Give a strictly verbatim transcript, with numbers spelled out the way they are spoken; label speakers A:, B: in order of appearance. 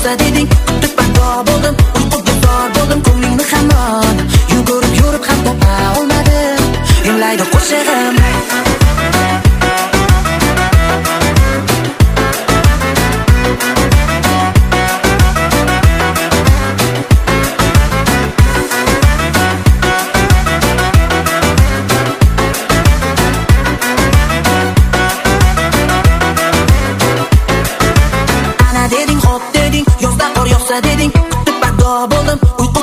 A: yog'sa deding, kutib paydo bo'ldim, uyquga zor bo'ldim, ko'nglingni hamon yugurib yurib ham topa olmadim, imlaydi qo'shig'im. Ana deding, hop deding, yozda qor yog'sa deding, kutib paydo bo'ldim,